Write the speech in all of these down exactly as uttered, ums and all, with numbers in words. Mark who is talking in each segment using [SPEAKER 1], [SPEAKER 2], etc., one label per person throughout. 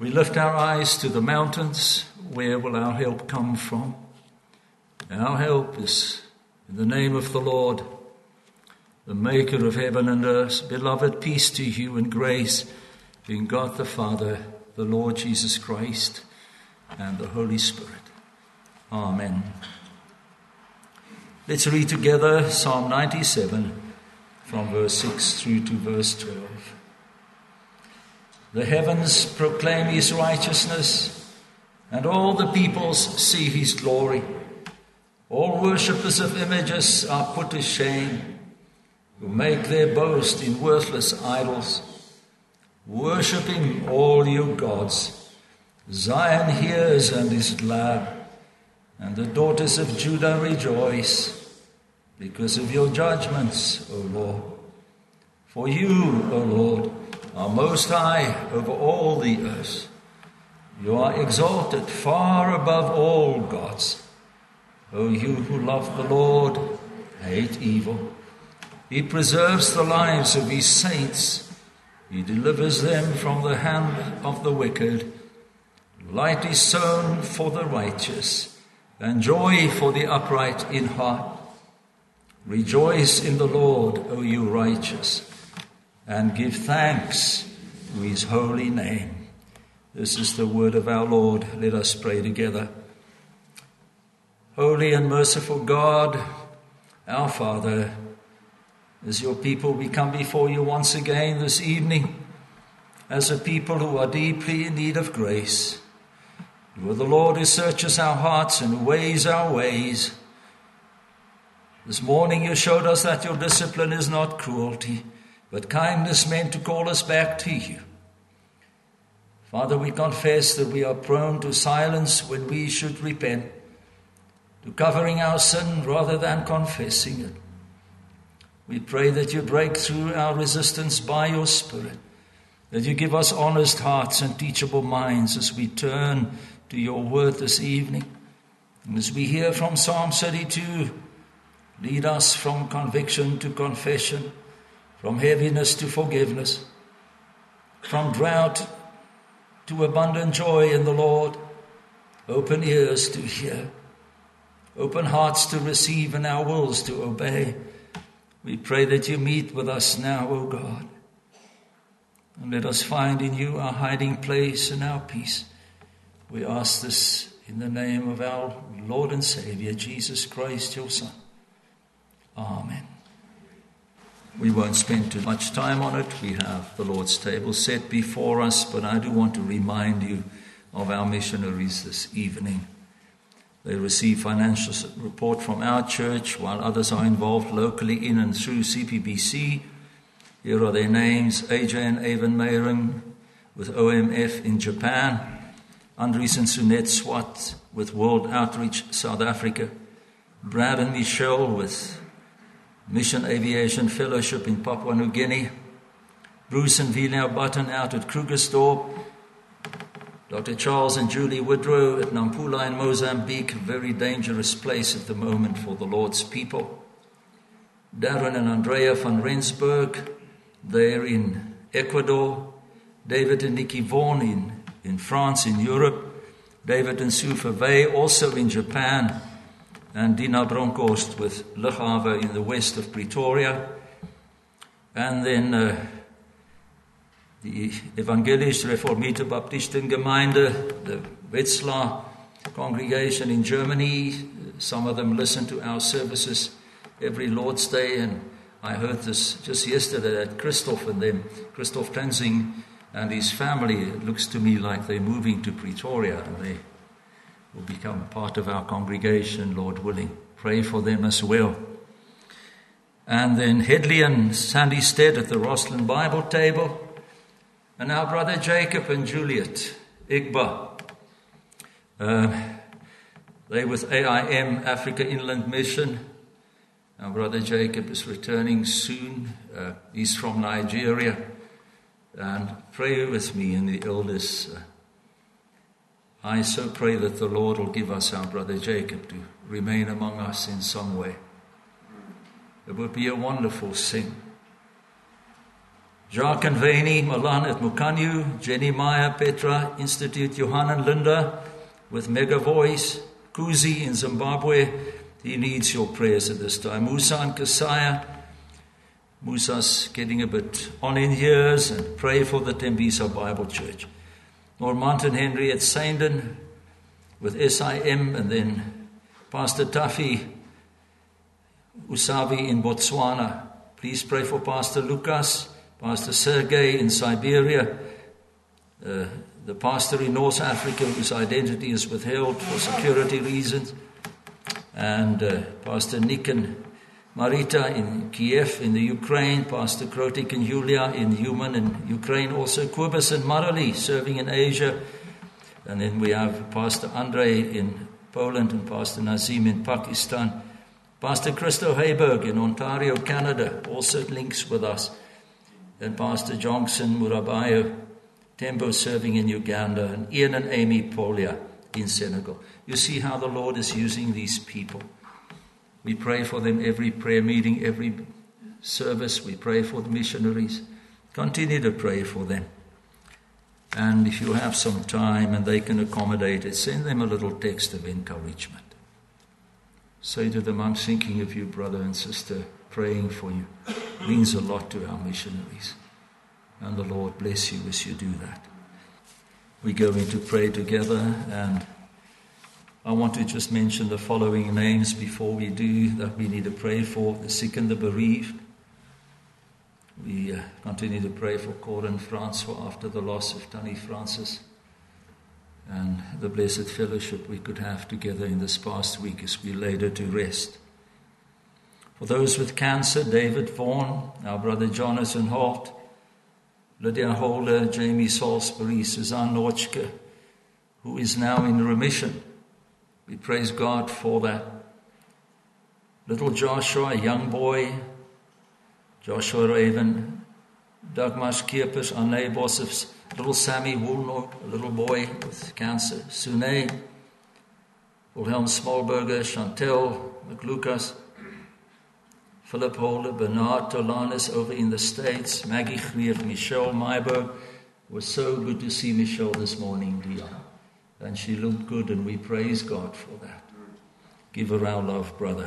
[SPEAKER 1] We lift our eyes to the mountains. Where will our help come from? Our help is in the name of the Lord, the maker of heaven and earth. Beloved, peace to you and grace in God the Father, the Lord Jesus Christ, and the Holy Spirit. Amen. Let's read together Psalm ninety-seven from verse six through to verse twelve. The heavens proclaim his righteousness, and all the peoples see his glory. All worshippers of images are put to shame, who make their boast in worthless idols. Worship him, all you gods. Zion hears and is glad, and the daughters of Judah rejoice because of your judgments, O Lord. For you, O Lord, are most high over all the earth. You are exalted far above all gods. O you who love the Lord, hate evil. He preserves the lives of his saints. He delivers them from the hand of the wicked. Light is sown for the righteous, and joy for the upright in heart. Rejoice in the Lord, O you righteous, and give thanks to his holy name. This is the word of our Lord. Let us pray together. Holy and merciful God, our Father, as your people, we come before you once again this evening as a people who are deeply in need of grace. You are the Lord who searches our hearts and who weighs our ways. This morning you showed us that your discipline is not cruelty, but kindness meant to call us back to you. Father, we confess that we are prone to silence when we should repent, to covering our sin rather than confessing it. We pray that you break through our resistance by your Spirit, that you give us honest hearts and teachable minds as we turn to your word this evening. And as we hear from Psalm thirty-two, lead us from conviction to confession, from heaviness to forgiveness, from drought to abundant joy in the Lord. Open ears to hear, open hearts to receive, and our wills to obey. We pray that you meet with us now, O God, and let us find in you our hiding place and our peace. We ask this in the name of our Lord and Savior, Jesus Christ, your Son. Amen. We won't spend too much time on it. We have the Lord's table set before us, but I do want to remind you of our missionaries this evening. They receive financial support from our church, while others are involved locally in and through C P B C. Here are their names: A J and Avon Mayring with O M F in Japan, Andries and Sunette Swat with World Outreach South Africa, Brad and Michelle with Mission Aviation Fellowship in Papua New Guinea, Bruce and Vina Button out at Krugersdorp, Doctor Charles and Julie Woodrow at Nampula in Mozambique, a very dangerous place at the moment for the Lord's people. Darren and Andrea van Rensburg, there in Ecuador. David and Nikki Vaughan in, in France, in Europe. David and Sue Verwey, also in Japan. And Dina Bronkhorst with Lughaven in the west of Pretoria. And then uh, the Evangelisch Reformierte Baptistengemeinde, the Wetzlar congregation in Germany. Some of them listen to our services every Lord's Day, and I heard this just yesterday that Christoph and them, Christoph Tenzing and his family, it looks to me like they're moving to Pretoria, and they will become part of our congregation, Lord willing. Pray for them as well. And then Headley and Sandy Stead at the Roslyn Bible table. And our brother Jacob and Juliet Igba. Uh, they with A I M, Africa Inland Mission. Our brother Jacob is returning soon. Uh, he's from Nigeria. And pray with me and the elders. Uh, I so pray that the Lord will give us our brother Jacob to remain among us in some way. It would be a wonderful thing. Jacques and Veni, Milan at Mukanyu, Jenny Maya, Petra, Institute Johanna Linda with Mega Voice, Kuzi in Zimbabwe. He needs your prayers at this time. Musa and Kasaya. Musa's getting a bit on in years, and pray for the Tembisa Bible Church. Normand and Henry at Saindon with S I M, and then Pastor Tafi Usavi in Botswana. Please pray for Pastor Lucas, Pastor Sergei in Siberia, uh, the pastor in North Africa whose identity is withheld for security reasons, and uh, Pastor Nick and Marita in Kiev in the Ukraine, Pastor Krotik and Julia in Human in Ukraine, also Kubis and Marali serving in Asia, and then we have Pastor Andre in Poland and Pastor Nazim in Pakistan, Pastor Christo Heiberg in Ontario, Canada, also links with us, and Pastor Johnson Murabayo Tembo serving in Uganda, and Ian and Amy Polia in Senegal. You see how the Lord is using these people. We pray for them every prayer meeting, every service. We pray for the missionaries. Continue to pray for them. And if you have some time and they can accommodate it, send them a little text of encouragement. Say to them, I'm thinking of you, brother and sister, praying for you. It means a lot to our missionaries. And the Lord bless you as you do that. We go into pray together, and I want to just mention the following names before we do that we need to pray for: the sick and the bereaved. We uh, continue to pray for Corin Francois after the loss of Tani Francis, and the blessed fellowship we could have together in this past week as we laid her to rest. For those with cancer, David Vaughan, our brother Jonathan Holt, Lydia Holder, Jamie Salisbury, Suzanne Notchke, who is now in remission. We praise God for that. Little Joshua, a young boy, Joshua Raven, Dagmar Kiepers, Anne Bossefs, little Sammy Woolnock, a little boy with cancer, Sune, Wilhelm Smallberger, Chantel McLucas, Philip Holder, Bernard Tolanis over in the States, Maggie Grier, Michelle Myberg. It was so good to see Michelle this morning, Dion. And she looked good, and we praise God for that. Give her our love, brother.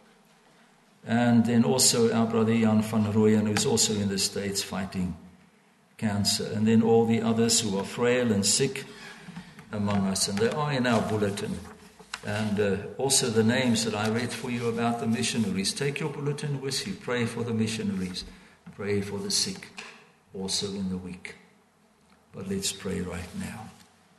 [SPEAKER 1] And then also our brother Jan van Rooyen, who's also in the States fighting cancer. And then all the others who are frail and sick among us. And they are in our bulletin. And uh, also the names that I read for you about the missionaries. Take your bulletin with you. Pray for the missionaries. Pray for the sick also in the week. But let's pray right now.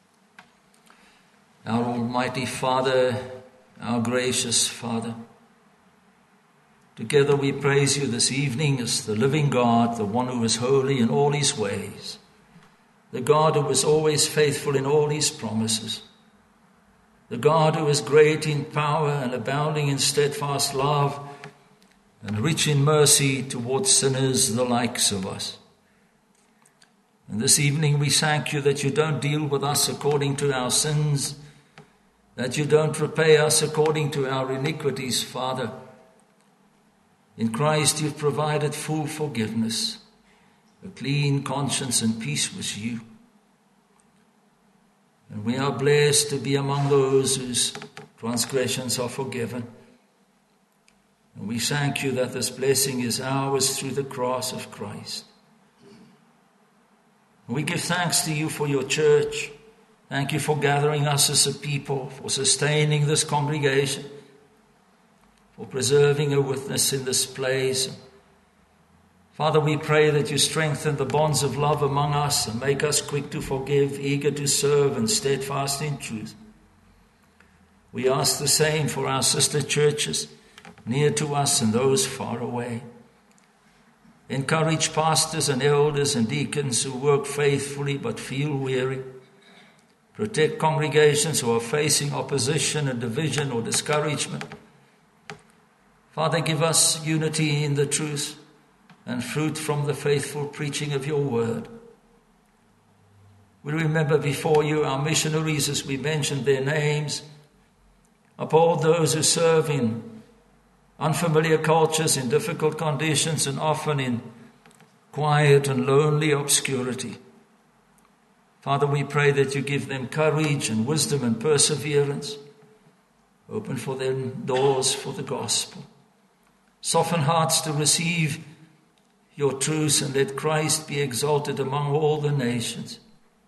[SPEAKER 1] Our Almighty Father, our gracious Father, together we praise you this evening as the living God, the one who is holy in all his ways, the God who is always faithful in all his promises, the God who is great in power and abounding in steadfast love and rich in mercy towards sinners the likes of us. And this evening we thank you that you don't deal with us according to our sins, that you don't repay us according to our iniquities, Father. In Christ you've provided full forgiveness, a clean conscience and peace with you. And we are blessed to be among those whose transgressions are forgiven. And we thank you that this blessing is ours through the cross of Christ. And we give thanks to you for your church. Thank you for gathering us as a people, for sustaining this congregation, for preserving a witness in this place. Father, we pray that you strengthen the bonds of love among us and make us quick to forgive, eager to serve, and steadfast in truth. We ask the same for our sister churches, near to us and those far away. Encourage pastors and elders and deacons who work faithfully but feel weary. Protect congregations who are facing opposition and division or discouragement. Father, give us unity in the truth and fruit from the faithful preaching of your word. We remember before you our missionaries as we mentioned their names. Uphold those who serve in unfamiliar cultures, in difficult conditions, and often in quiet and lonely obscurity. Father, we pray that you give them courage and wisdom and perseverance. Open for them doors for the gospel. Soften hearts to receive your truths, and let Christ be exalted among all the nations.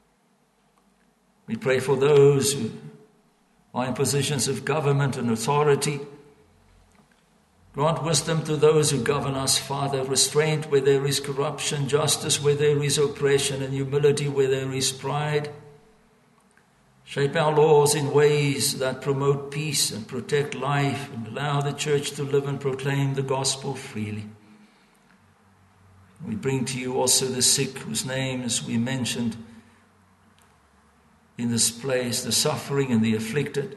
[SPEAKER 1] We pray for those who are in positions of government and authority. Grant wisdom to those who govern us, Father, restraint where there is corruption, justice where there is oppression, and humility where there is pride. Shape our laws in ways that promote peace and protect life, and allow the church to live and proclaim the gospel freely. We bring to you also the sick, whose names we mentioned in this place, the suffering and the afflicted.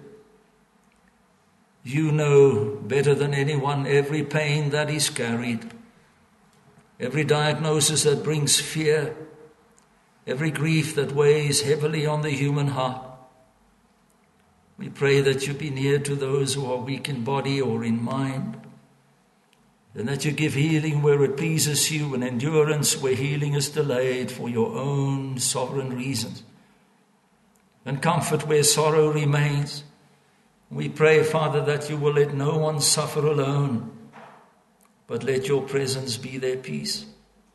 [SPEAKER 1] You know better than anyone every pain that is carried, every diagnosis that brings fear, every grief that weighs heavily on the human heart. We pray that you be near to those who are weak in body or in mind, and that you give healing where it pleases you and endurance where healing is delayed for your own sovereign reasons, and comfort where sorrow remains. We pray, Father, that you will let no one suffer alone, but let your presence be their peace.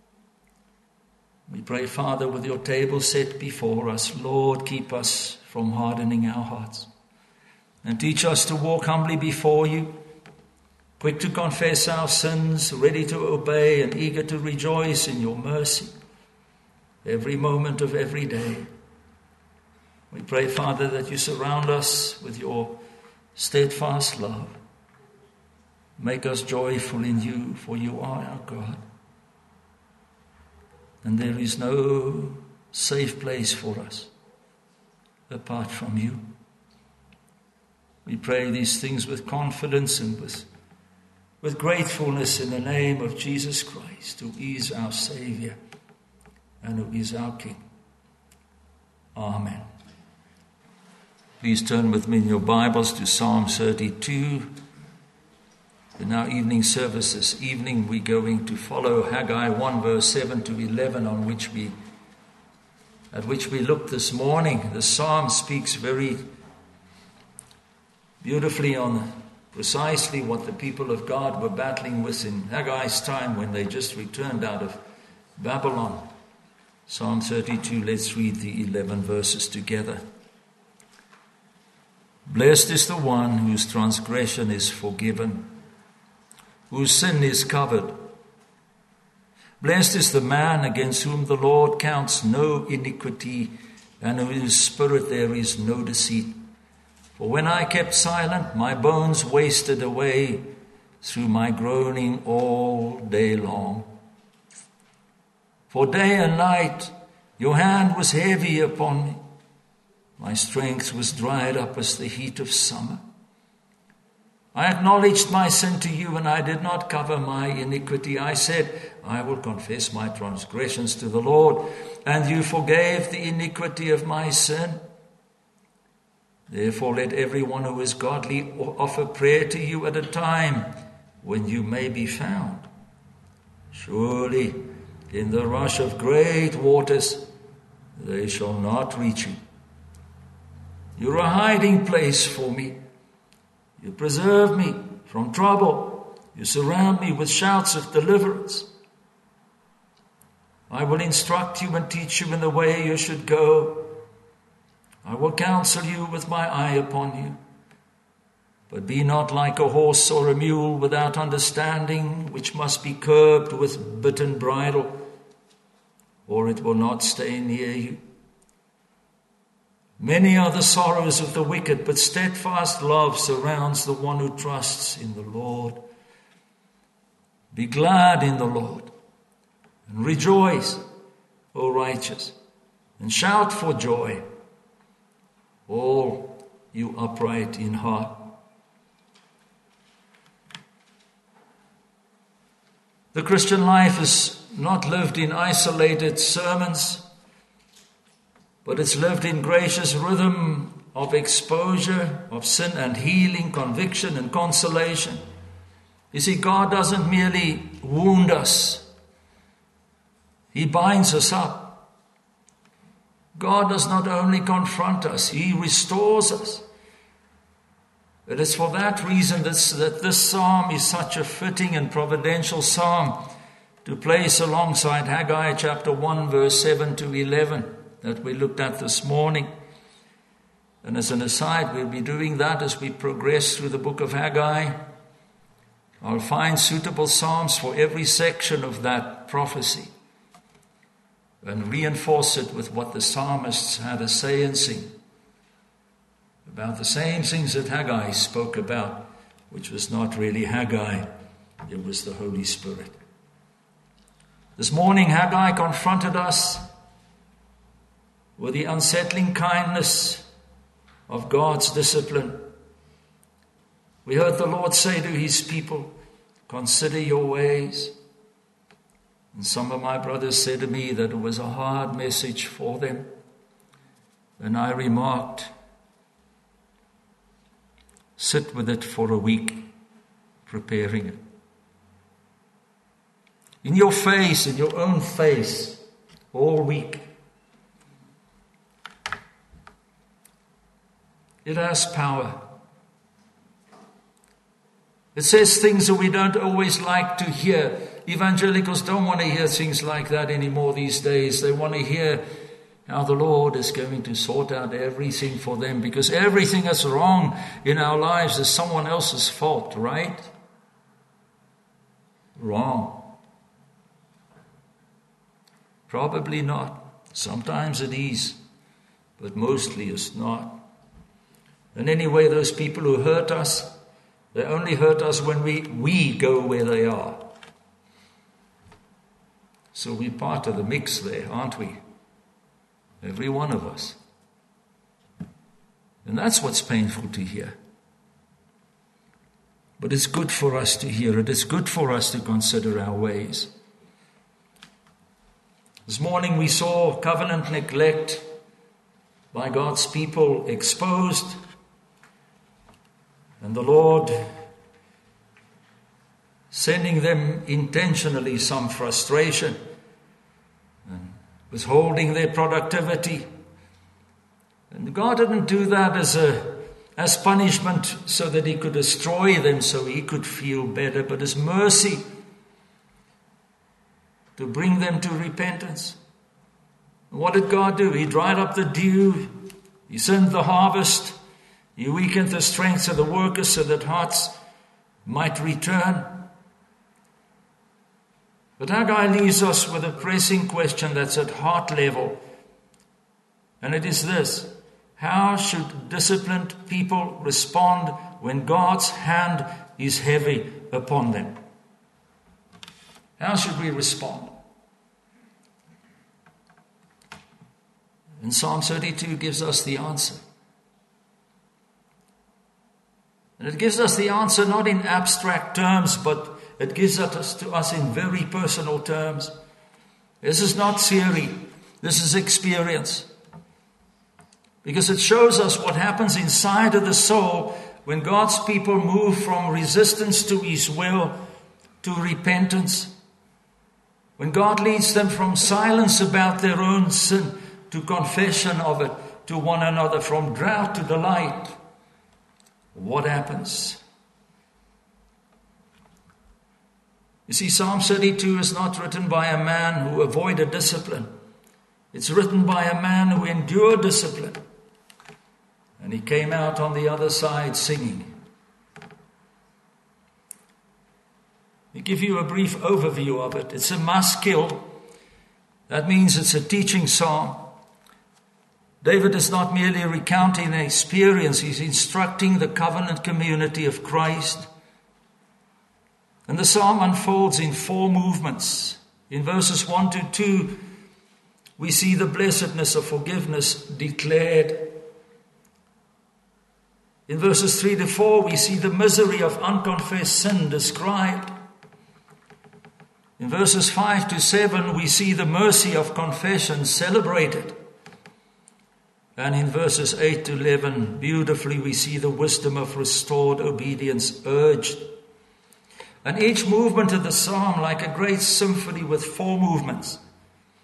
[SPEAKER 1] We pray, Father, with your table set before us, Lord, keep us from hardening our hearts, and teach us to walk humbly before you, quick to confess our sins, ready to obey, and eager to rejoice in your mercy every moment of every day. We pray, Father, that you surround us with your steadfast love. Make us joyful in you, for you are our God. And there is no safe place for us apart from you. We pray these things with confidence and with, with gratefulness in the name of Jesus Christ, who is our Savior and who is our King. Amen. Please turn with me in your Bibles to Psalm thirty-two. In our evening service this evening, we're going to follow Haggai one, verse seven to eleven, on which we, at which we looked this morning. The psalm speaks very beautifully on precisely what the people of God were battling with in Haggai's time when they just returned out of Babylon. Psalm thirty-two, let's read the eleven verses together. Blessed is the one whose transgression is forgiven, whose sin is covered. Blessed is the man against whom the Lord counts no iniquity, and in whose spirit there is no deceit. For when I kept silent, my bones wasted away through my groaning all day long. For day and night your hand was heavy upon me. My strength was dried up as the heat of summer. I acknowledged my sin to you, and I did not cover my iniquity. I said, I will confess my transgressions to the Lord, and you forgave the iniquity of my sin. Therefore let everyone who is godly offer prayer to you at a time when you may be found. Surely in the rush of great waters they shall not reach you. You're a hiding place for me. You preserve me from trouble. You surround me with shouts of deliverance. I will instruct you and teach you in the way you should go. I will counsel you with my eye upon you. But be not like a horse or a mule without understanding, which must be curbed with bit and bridle, or it will not stay near you. Many are the sorrows of the wicked, but steadfast love surrounds the one who trusts in the Lord. Be glad in the Lord, and rejoice, O righteous, and shout for joy, all you upright in heart. The Christian life is not lived in isolated sermons, but it's lived in gracious rhythm of exposure, of sin and healing, conviction and consolation. You see, God doesn't merely wound us, He binds us up. God does not only confront us, He restores us. It is for that reason that, that this psalm is such a fitting and providential psalm to place alongside Haggai chapter one, verse seven to eleven that we looked at this morning. And as an aside, we'll be doing that as we progress through the book of Haggai. I'll find suitable psalms for every section of that prophecy and reinforce it with what the psalmists had to say and sing about the same things that Haggai spoke about, which was not really Haggai, it was the Holy Spirit. This morning, Haggai confronted us with the unsettling kindness of God's discipline. We heard the Lord say to His people, "Consider your ways." And some of my brothers said to me that it was a hard message for them. And I remarked, sit with it for a week, preparing it. In your face, in your own face, all week. It has power. It says things that we don't always like to hear. Evangelicals don't want to hear things like that anymore these days. They want to hear how the Lord is going to sort out everything for them, because everything that's wrong in our lives is someone else's fault, right? Wrong. Probably not. Sometimes it is, but mostly it's not. And anyway, those people who hurt us, they only hurt us when we, we go where they are. So we're part of the mix there, aren't we? Every one of us. And that's what's painful to hear. But it's good for us to hear it. It's good for us to consider our ways. This morning we saw covenant neglect by God's people exposed. And the Lord sending them intentionally some frustration and withholding their productivity. And God didn't do that as a as punishment so that He could destroy them, so He could feel better, but as mercy to bring them to repentance. And what did God do? He dried up the dew. He sent the harvest. He weakened the strength of the workers so that hearts might return. But Haggai leaves us with a pressing question that's at heart level. And it is this: how should disciplined people respond when God's hand is heavy upon them? How should we respond? And Psalm thirty-two gives us the answer. And it gives us the answer not in abstract terms, but it gives it to us in very personal terms. This is not theory. This is experience. Because it shows us what happens inside of the soul when God's people move from resistance to His will to repentance. When God leads them from silence about their own sin to confession of it to one another, from drought to delight. What happens? You see, Psalm thirty-two is not written by a man who avoided discipline. It's written by a man who endured discipline. And he came out on the other side singing. I'll give you a brief overview of it. It's a maskil. That means it's a teaching psalm. David is not merely recounting an experience, he's instructing the covenant community of Christ. And the psalm unfolds in four movements. In verses one to two, we see the blessedness of forgiveness declared. In verses three to four, we see the misery of unconfessed sin described. In verses five to seven, we see the mercy of confession celebrated. And in verses eight to eleven, beautifully we see the wisdom of restored obedience urged. And each movement of the psalm, like a great symphony with four movements,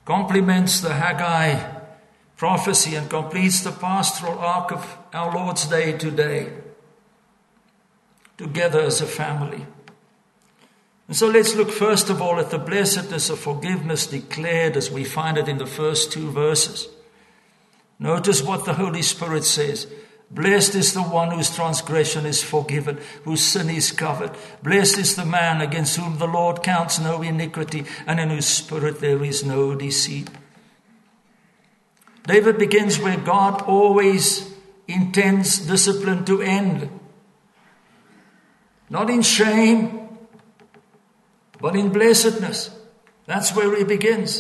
[SPEAKER 1] complements the Haggai prophecy and completes the pastoral arc of our Lord's day today, together as a family. And so let's look first of all at the blessedness of forgiveness declared as we find it in the first two verses. Notice what the Holy Spirit says. Blessed is the one whose transgression is forgiven, whose sin is covered. Blessed is the man against whom the Lord counts no iniquity, and in whose spirit there is no deceit. David begins where God always intends discipline to end. Not in shame, but in blessedness. That's where he begins.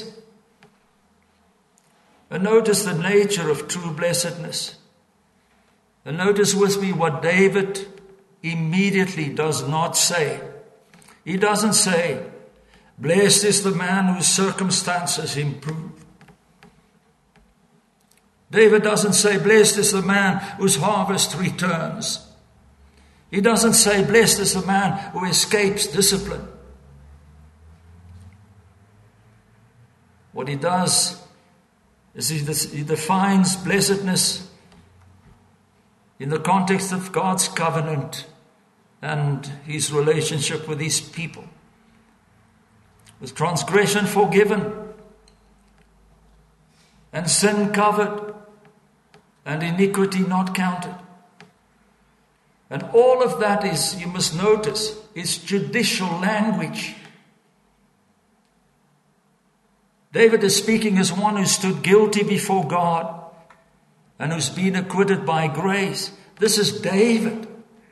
[SPEAKER 1] And notice the nature of true blessedness. And notice with me what David immediately does not say. He doesn't say, blessed is the man whose circumstances improve. David doesn't say, blessed is the man whose harvest returns. He doesn't say, blessed is the man who escapes discipline. What he does is he defines blessedness in the context of God's covenant and his relationship with his people. With transgression forgiven and sin covered and iniquity not counted. And all of that is, you must notice, is judicial language. David is speaking as one who stood guilty before God and who's been acquitted by grace. This is David.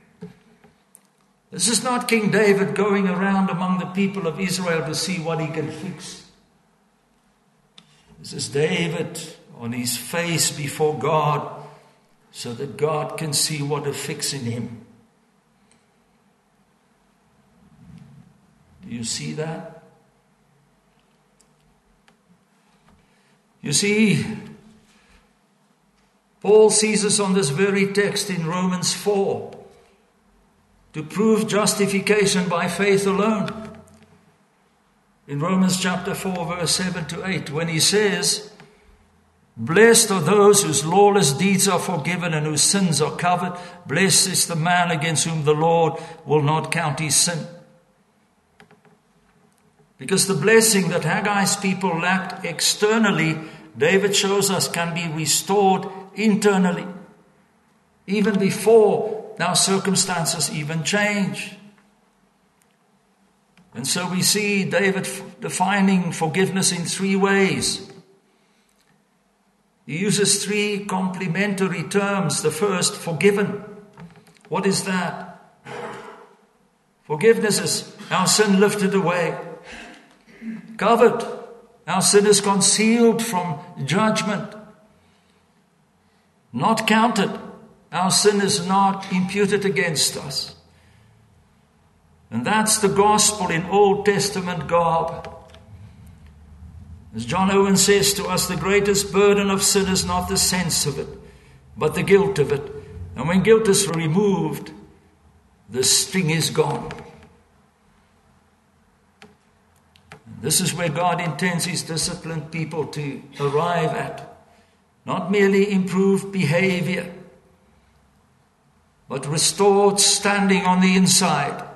[SPEAKER 1] This is not King David going around among the people of Israel to see what he can fix. This is David on his face before God so that God can see what to fix in him. Do you see that? You see, Paul seizes on this very text in Romans four to prove justification by faith alone. In Romans chapter four, verse seven to eight, when he says, blessed are those whose lawless deeds are forgiven and whose sins are covered. Blessed is the man against whom the Lord will not count his sin. Because the blessing that Haggai's people lacked externally, David shows us can be restored internally, even before our circumstances even change. And so we see David defining forgiveness in three ways. He uses three complementary terms. The first, forgiven. What is that? Forgiveness is our sin lifted away. Covered. Our sin is concealed from judgment. Not counted. Our sin is not imputed against us. And that's the gospel in Old Testament garb. As John Owen says to us, the greatest burden of sin is not the sense of it, but the guilt of it. And when guilt is removed, the sting is gone. This is where God intends his disciplined people to arrive at. Not merely improved behavior, but restored standing on the inside.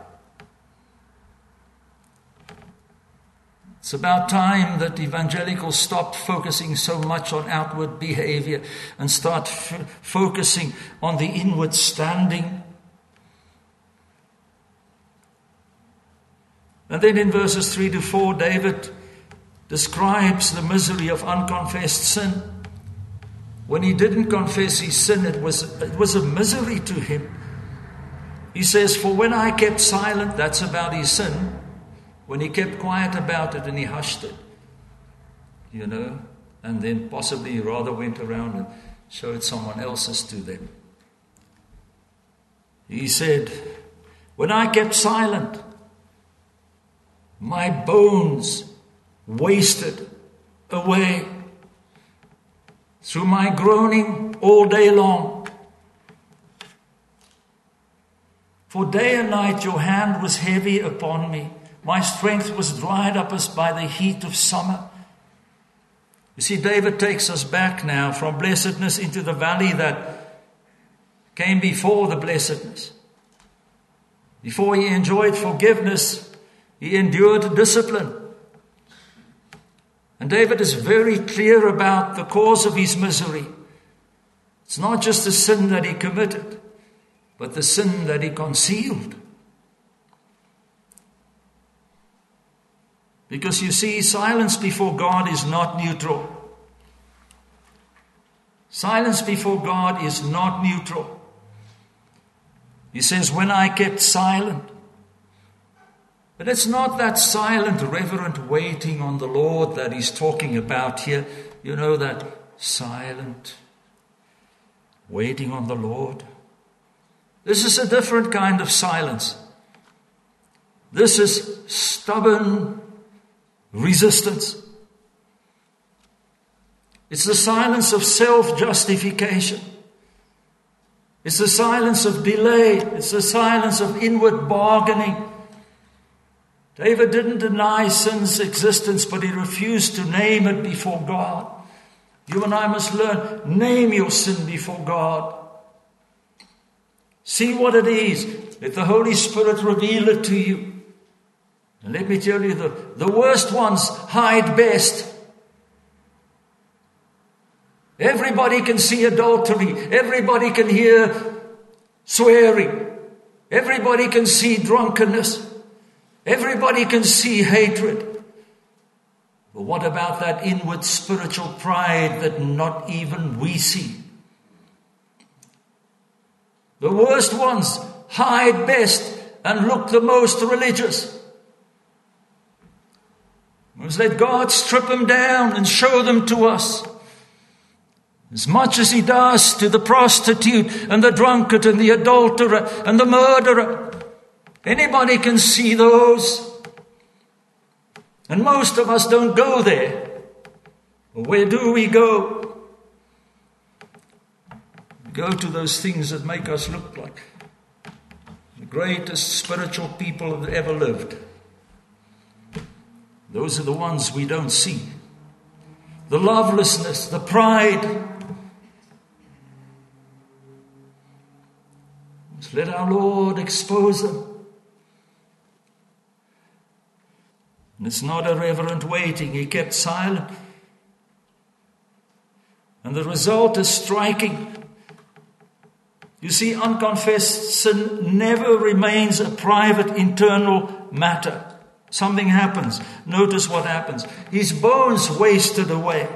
[SPEAKER 1] It's about time that evangelicals stopped focusing so much on outward behavior and start f- focusing on the inward standing. And then in verses three to four, David describes the misery of unconfessed sin. When he didn't confess his sin, it was, it was a misery to him. He says, for when I kept silent, that's about his sin. When he kept quiet about it and he hushed it, you know, and then possibly he rather went around and showed someone else's to them. He said, when I kept silent, my bones wasted away through my groaning all day long. For day and night your hand was heavy upon me. My strength was dried up as by the heat of summer. You see, David takes us back now from blessedness into the valley that came before the blessedness. Before he enjoyed forgiveness, he endured discipline. And David is very clear about the cause of his misery. It's not just the sin that he committed, but the sin that he concealed. Because you see, silence before God is not neutral. Silence before God is not neutral. He says, when I kept silent. But it's not that silent, reverent waiting on the Lord that he's talking about here. You know, that silent waiting on the Lord. This is a different kind of silence. This is stubborn resistance. It's the silence of self-justification. It's the silence of delay. It's the silence of inward bargaining. David didn't deny sin's existence, but he refused to name it before God. You and I must learn, name your sin before God. See what it is. Let the Holy Spirit reveal it to you. And let me tell you, the, the worst ones hide best. Everybody can see adultery. Everybody can hear swearing. Everybody can see drunkenness. Everybody can see hatred. But what about that inward spiritual pride that not even we see? The worst ones hide best and look the most religious. We must let God strip them down and show them to us. As much as he does to the prostitute and the drunkard and the adulterer and the murderer. Anybody can see those. And most of us don't go there. Where do we go? We go to those things that make us look like the greatest spiritual people that ever lived. Those are the ones we don't see. The lovelessness, the pride. Let's let our Lord expose them. And it's not a reverent waiting. He kept silent. And the result is striking. You see, unconfessed sin never remains a private internal matter. Something happens. Notice what happens. His bones wasted away.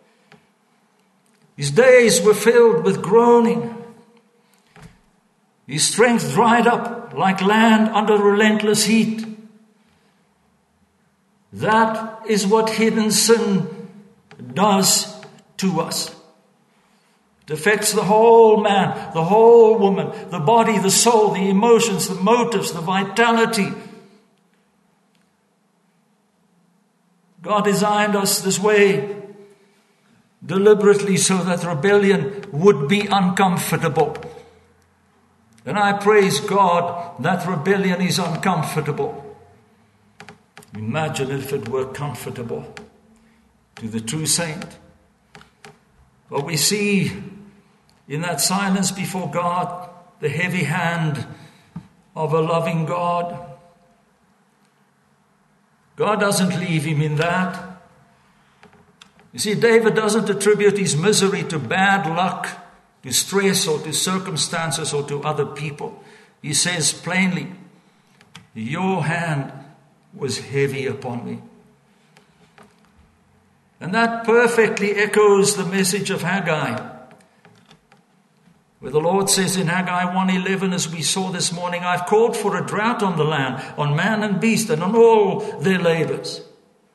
[SPEAKER 1] His days were filled with groaning. His strength dried up like land under relentless heat. That is what hidden sin does to us. It affects the whole man, the whole woman, the body, the soul, the emotions, the motives, the vitality. God designed us this way deliberately so that rebellion would be uncomfortable. And I praise God that rebellion is uncomfortable. Imagine if it were comfortable to the true saint. But we see in that silence before God the heavy hand of a loving God. God doesn't leave him in that. You see, David doesn't attribute his misery to bad luck, to stress, or to circumstances, or to other people. He says plainly, your hand was heavy upon me. And that perfectly echoes the message of Haggai, where the Lord says in Haggai one eleven, as we saw this morning, I've called for a drought on the land, on man and beast, and on all their labors.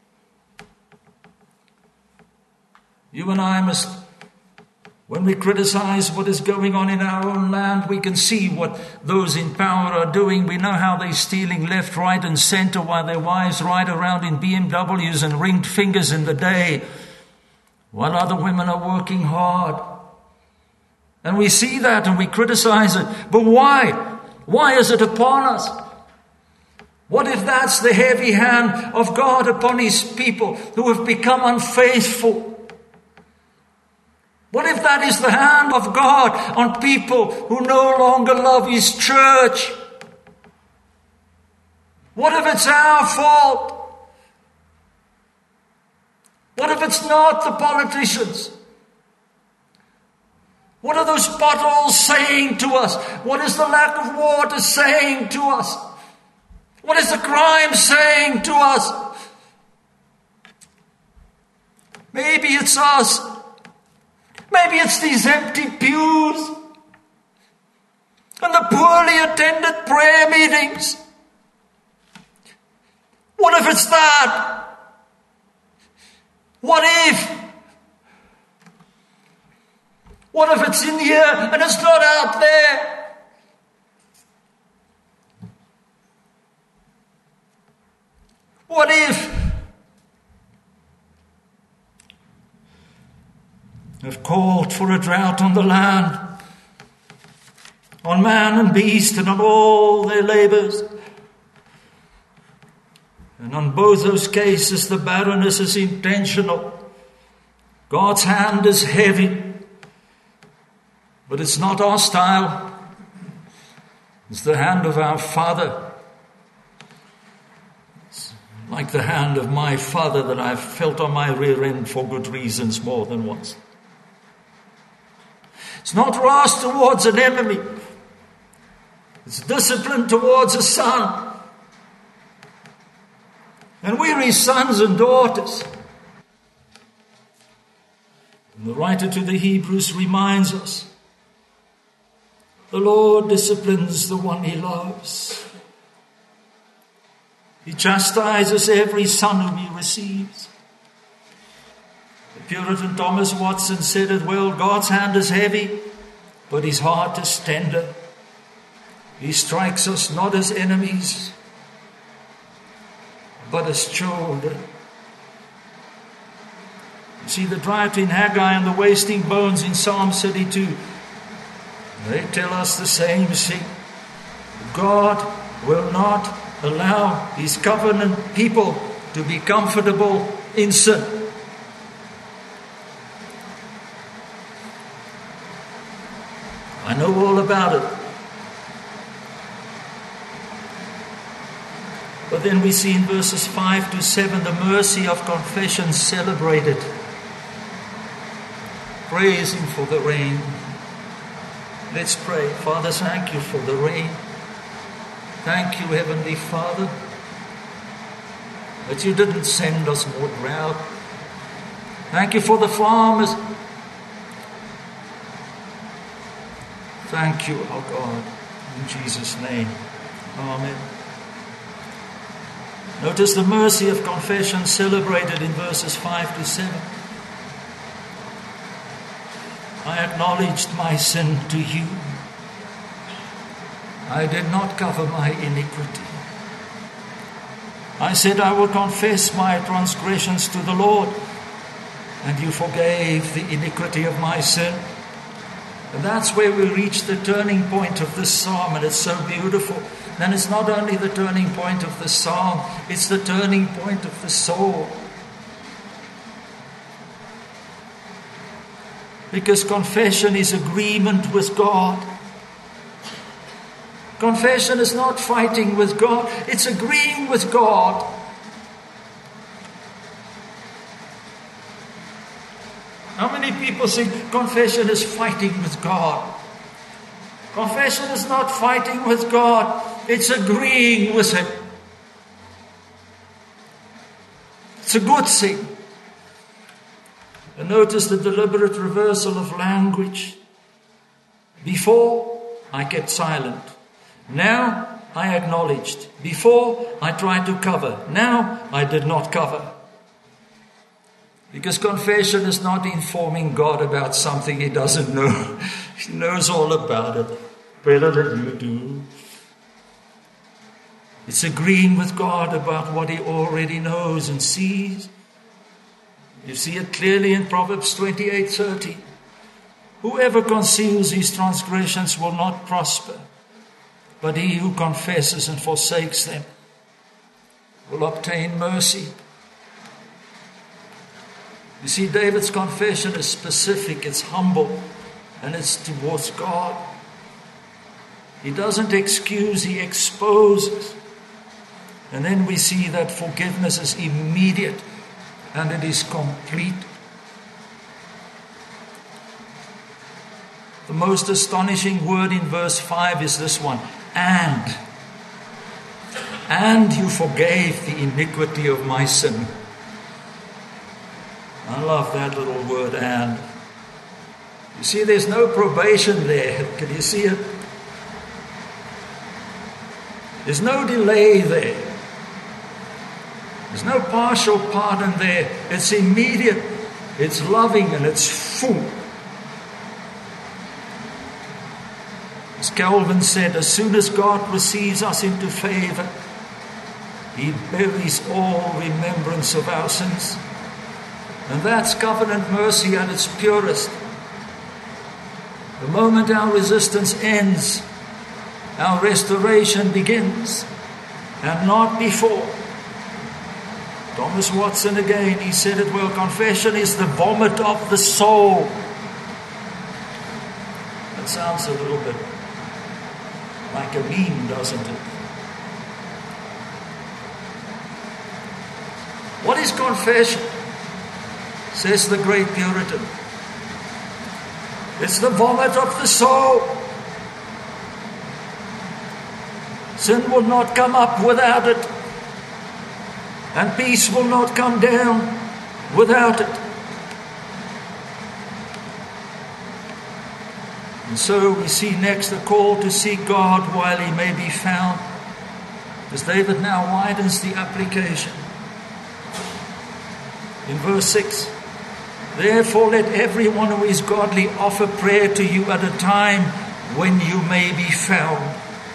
[SPEAKER 1] You and I must, when we criticize what is going on in our own land, we can see what those in power are doing. We know how they're stealing left, right, and center while their wives ride around in B M Ws and ringed fingers in the day, while other women are working hard. And we see that and we criticize it. But why? Why is it upon us? What if that's the heavy hand of God upon his people who have become unfaithful? What if that is the hand of God on people who no longer love His church? What if it's our fault? What if it's not the politicians? What are those potholes saying to us? What is the lack of water saying to us? What is the crime saying to us? Maybe it's us. Maybe it's these empty pews and the poorly attended prayer meetings. What if it's that? What if? What if it's in here and it's not out there? What if? Have called for a drought on the land, on man and beast and on all their labors. And on both those cases, the barrenness is intentional. God's hand is heavy, but it's not hostile. It's the hand of our Father. It's like the hand of my father that I've felt on my rear end for good reasons more than once. It's not wrath towards an enemy. It's discipline towards a son. And we're His sons and daughters. And the writer to the Hebrews reminds us, the Lord disciplines the one He loves. He chastises every son whom He receives. The Puritan Thomas Watson said it well, God's hand is heavy, but His heart is tender. He strikes us not as enemies, but as children. You see, the drought in Haggai and the wasting bones in Psalm thirty-two, they tell us the same thing. God will not allow His covenant people to be comfortable in sin. I know all about it. But then we see in verses five to seven the mercy of confession celebrated. Praise Him for the rain. Let's pray. Father, thank You for the rain. Thank You, Heavenly Father, that You didn't send us more drought. Thank You for the farmers. Thank You, our God. In Jesus' name. Amen. Notice the mercy of confession celebrated in verses five to seven. I acknowledged my sin to You. I did not cover my iniquity. I said I will confess my transgressions to the Lord, and You forgave the iniquity of my sin. And that's where we reach the turning point of this psalm, and it's so beautiful. And it's not only the turning point of the psalm, it's the turning point of the soul. Because confession is agreement with God. Confession is not fighting with God, it's agreeing with God. How many people think confession is fighting with God? Confession is not fighting with God, it's agreeing with Him. It's a good thing. And notice the deliberate reversal of language. Before, I kept silent. Now, I acknowledged. Before, I tried to cover. Now, I did not cover. Because confession is not informing God about something He doesn't know. He knows all about it, better than you do. It's agreeing with God about what He already knows and sees. You see it clearly in Proverbs twenty-eight thirty. Whoever conceals his transgressions will not prosper, but he who confesses and forsakes them will obtain mercy. You see, David's confession is specific, it's humble, and it's towards God. He doesn't excuse, he exposes. And then we see that forgiveness is immediate and it is complete. The most astonishing word in verse five is this one, and. And you forgave the iniquity of my sin. I love that little word, and. You see, there's no probation there. Can you see it? There's no delay there. There's no partial pardon there. It's immediate, it's loving, and it's full. As Calvin said, as soon as God receives us into favor, he buries all remembrance of our sins. And that's covenant mercy at its purest. The moment our resistance ends, our restoration begins, and not before. Thomas Watson again, he said it well, confession is the vomit of the soul. That sounds a little bit like a meme, doesn't it? What is confession? Says the great Puritan. It's the vomit of the soul. Sin will not come up without it. And peace will not come down without it. And so we see next the call to seek God while he may be found. As David now widens the application. In verse six, therefore let everyone who is godly offer prayer to you at a time when you may be found.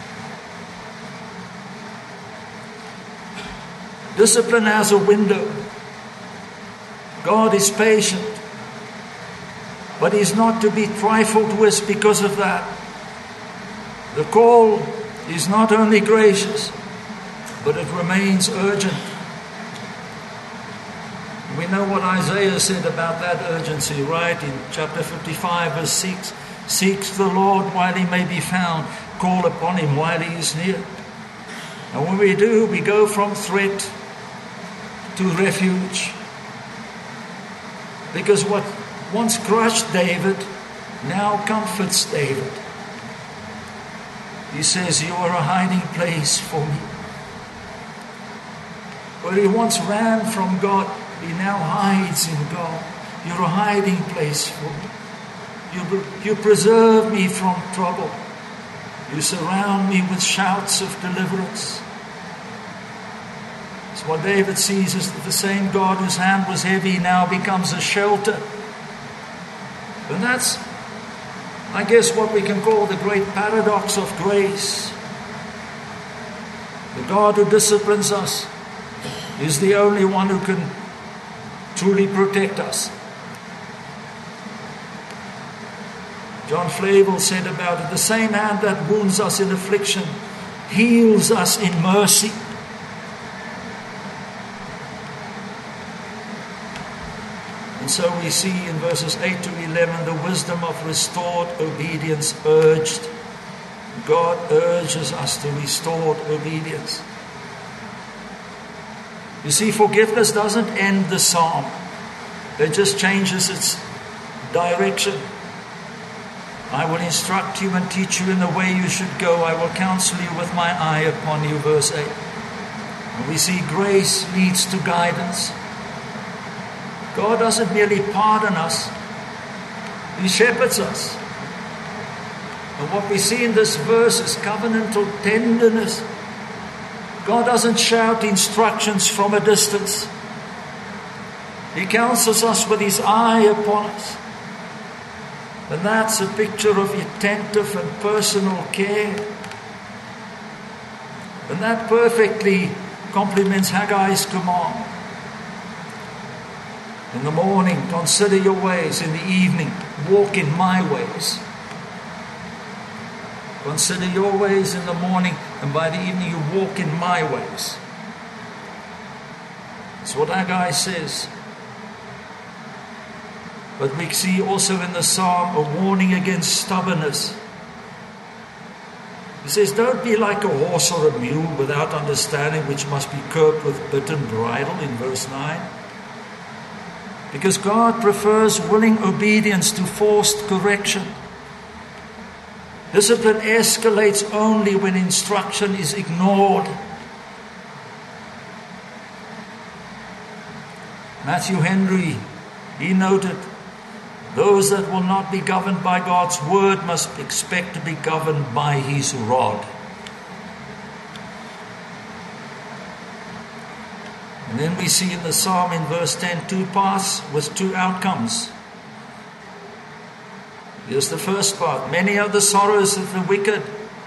[SPEAKER 1] Discipline has a window. God is patient. But he's not to be trifled with because of that. The call is not only gracious, but it remains urgent. We know what Isaiah said about that urgency, right? In chapter fifty-five, verse six. Seek the Lord while he may be found. Call upon him while he is near. And when we do, we go from threat to refuge. Because what once crushed David now comforts David. He says, you are a hiding place for me. Where he once ran from God, he now hides in God. You're a hiding place for me. You, you preserve me from trouble. You surround me with shouts of deliverance. So what David sees is that the same God whose hand was heavy now becomes a shelter. And that's, I guess, what we can call the great paradox of grace. The God who disciplines us is the only one who can truly protect us. John Flavel said about it, the same hand that wounds us in affliction heals us in mercy. And so we see in verses eight to eleven the wisdom of restored obedience urged. God urges us to restored obedience. You see, forgiveness doesn't end the psalm. It just changes its direction. I will instruct you and teach you in the way you should go. I will counsel you with my eye upon you, verse eight. And we see grace leads to guidance. God doesn't merely pardon us. He shepherds us. And what we see in this verse is covenantal tenderness. God doesn't shout instructions from a distance. He counsels us with his eye upon us. And that's a picture of attentive and personal care. And that perfectly complements Haggai's command. In the morning, consider your ways. In the evening, walk in my ways. Consider your ways in the morning, and by the evening you walk in my ways. That's what Haggai says. But we see also in the psalm a warning against stubbornness. He says, don't be like a horse or a mule without understanding, which must be curbed with bit and bridle, in verse nine. Because God prefers willing obedience to forced correction. Discipline escalates only when instruction is ignored. Matthew Henry, he noted, those that will not be governed by God's word must expect to be governed by his rod. And then we see in the psalm in verse ten two paths with two outcomes. Here's the first part. Many are the sorrows of the wicked,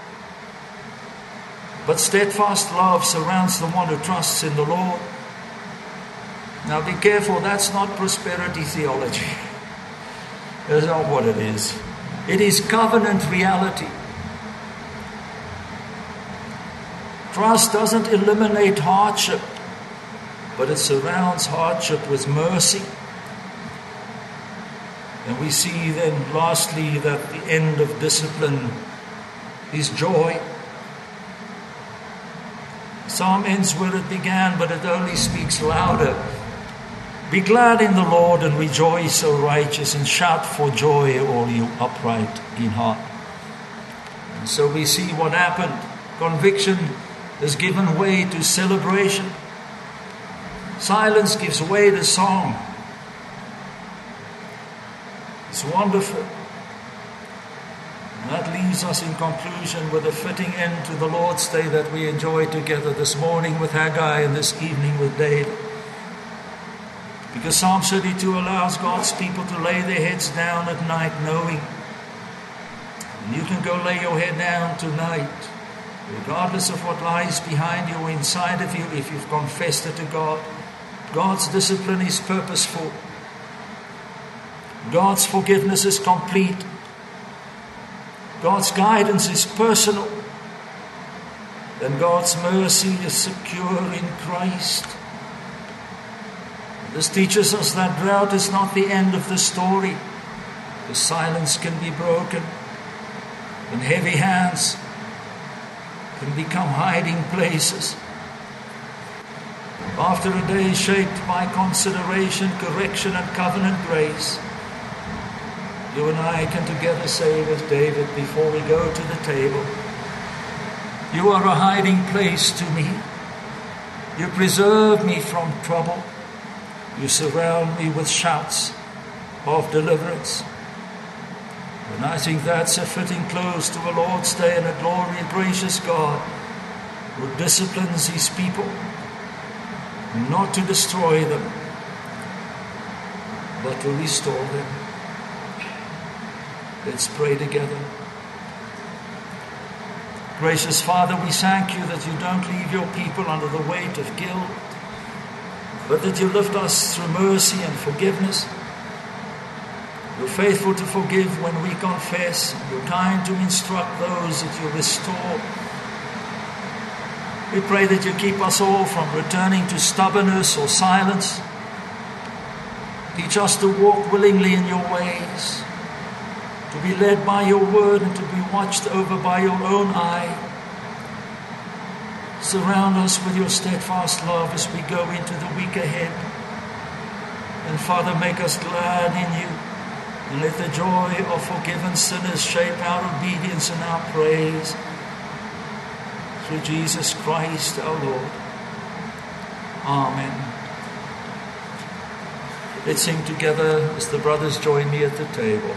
[SPEAKER 1] but steadfast love surrounds the one who trusts in the Lord. Now be careful, that's not prosperity theology. That's not what it is. It is covenant reality. Trust doesn't eliminate hardship, but it surrounds hardship with mercy. And we see then lastly that the end of discipline is joy. The psalm ends where it began, but it only speaks louder. Be glad in the Lord and rejoice, O righteous, and shout for joy, all you upright in heart. And so we see what happened. Conviction has given way to celebration. Silence gives way to song. It's wonderful. And that leaves us in conclusion with a fitting end to the Lord's Day that we enjoy together this morning with Haggai and this evening with David. Because Psalm thirty-two allows God's people to lay their heads down at night knowing. And you can go lay your head down tonight, regardless of what lies behind you or inside of you, if you've confessed it to God. God's discipline is purposeful. God's forgiveness is complete. God's guidance is personal. And God's mercy is secure in Christ. This teaches us that drought is not the end of the story. The silence can be broken, and heavy hands can become hiding places. After a day shaped by consideration, correction, and covenant grace, you and I can together say with David before we go to the table, you are a hiding place to me. You preserve me from trouble. You surround me with shouts of deliverance. And I think that's a fitting close to a Lord's Day and a glory and gracious God who disciplines his people, not to destroy them, but to restore them. Let's pray together. Gracious Father, we thank you that you don't leave your people under the weight of guilt, but that you lift us through mercy and forgiveness. You're faithful to forgive when we confess. You're kind to instruct those that you restore. We pray that you keep us all from returning to stubbornness or silence. Teach us to walk willingly in your ways, to be led by your word and to be watched over by your own eye. Surround us with your steadfast love as we go into the week ahead. And Father, make us glad in you. And let the joy of forgiven sinners shape our obedience and our praise. Through Jesus Christ our Lord. Amen. Let's sing together as the brothers join me at the table.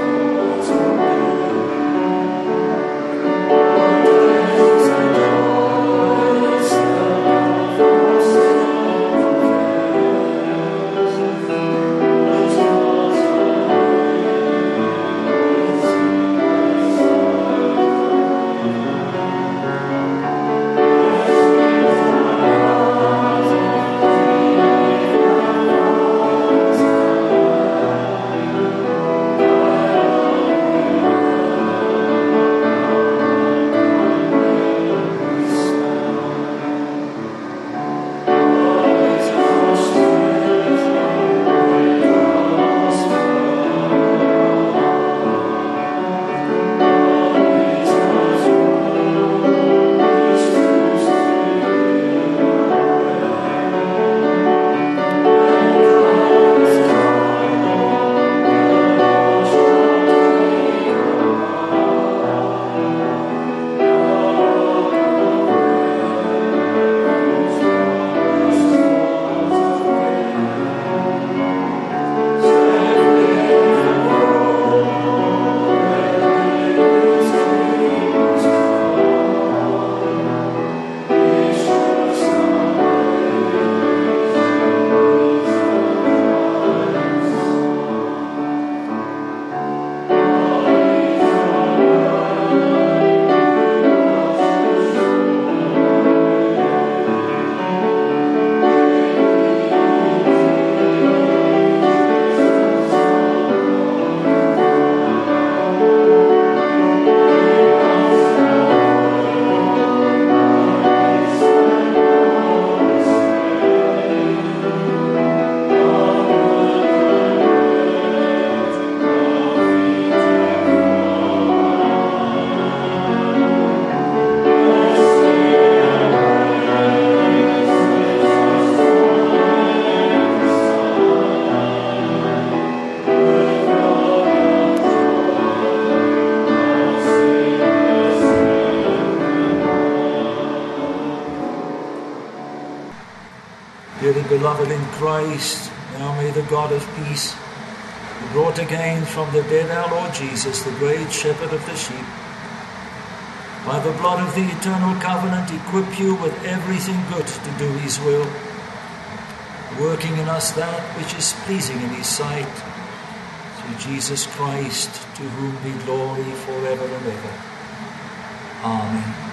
[SPEAKER 2] Oh
[SPEAKER 1] Dearly beloved in Christ, now may the God of peace, who brought again from the dead our Lord Jesus, the great shepherd of the sheep, by the blood of the eternal covenant equip you with everything good to do his will, working in us that which is pleasing in his sight, through Jesus Christ, to whom be glory forever and ever. Amen.